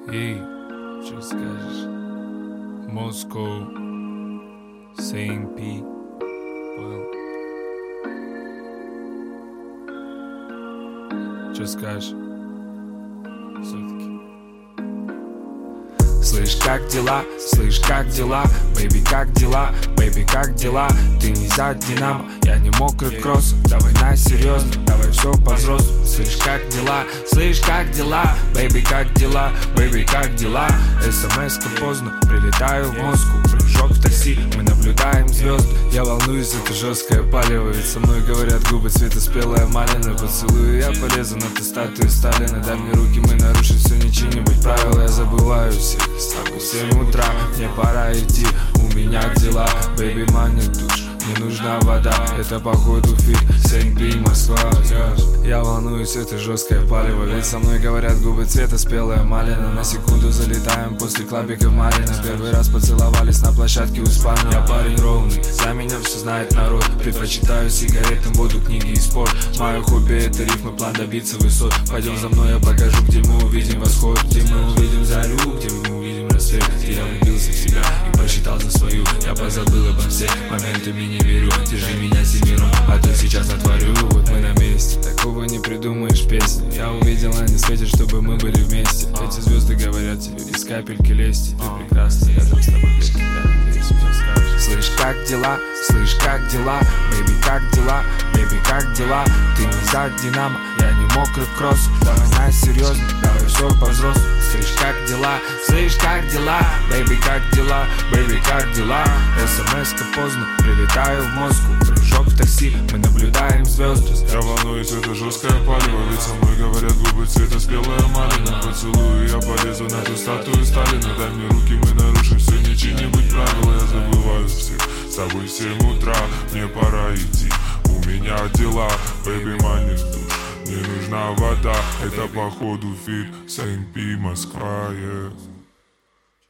Эй, что скажешь? Москва, СМП, понял? Что скажешь? Все-таки. Слышь, как дела? Слышь, как дела? Бэйби, как дела? Бэйби, как дела? Ты не за Динамо, я не мокрый кросс. Давай на серьезно, давай все по-взрослому. Слышь, как дела? Слышь, как дела? Бэйби, как дела? Бэйби, как дела? СМС-ка поздно, прилетаю в Москву. Прыжок в такси, мы наблюдаем звезды. Я волнуюсь, это жесткое палево. Ведь со мной говорят губы цвета спелая малина. Поцелую, я полезу на ту статую Сталина. Дай мне руки, мы нарушим все, не чьи-нибудь правила. Я забываю всех, с тобой 7 утра. Мне пора идти, у меня дела. Бэйби, манит душ, мне нужна вода. Это походу фит, СМП, Москва. Я волнуюсь, это жесткое палево. Ведь со мной говорят губы цвета спелая малина. На секунду залетаем после клабика Марина. Первый раз поцеловались на площадке у спальни. Я парень ровный, за меня все знает народ. Предпочитаю сигаретам воду, книги и спорт. Мое хобби это рифмы, план добиться высот. Пойдем за мной, я покажу, где мы увидим восход. Где мы увидим зарю, где мы увидим рассвет. Где я влюбился в себя и посчитал за свою. Я позабыл обо всех моментами, не верю. Держи меня семером, а то сейчас натворю. Вот мы на месте, такого не придумаешь песни. Я увидел, они светят, чтобы мы были вместе. Эти звезды говорят тебе, из капельки лести. Ты прекрасна, я там с тобой без тебя. Слышь, как дела? Слышь, как дела? Бэйби, как дела? Бэйби, как дела? Ты не за Динамо, я не мокрый кросс. Давай на серьезно, давай все по-взрослому. Слышь, как дела? Слышь, как дела? Бэйби, как дела? Бэйби, как дела? СМС-ка поздно, прилетаю в Москву. Прыжок в такси, мы наблюдаем звезды. Я волнуюсь, это жесткое палево. Ведь со мной говорят губы цвета спелая малина. Поцелую, я полезу на ту статую Сталина. Дай мне руки, мы нарушим все, не чьи-нибудь правила. Я забываю всех, с тобой 7 утра. Мне пора идти, у меня дела. Бэйби, манит душ, мне нужна вода. Это походу фит, СМП, Москва, yeah.